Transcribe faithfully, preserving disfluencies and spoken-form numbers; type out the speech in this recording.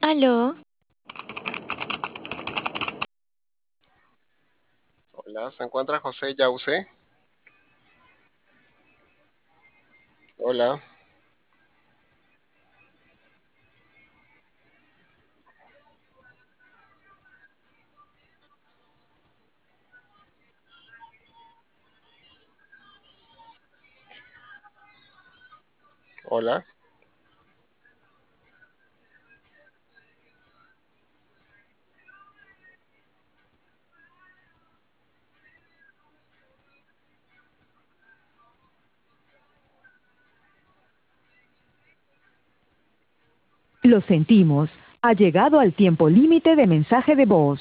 Aló, Hola, ¿se encuentra José Yause? Hola, hola. Lo sentimos. Ha llegado al tiempo límite de mensaje de voz.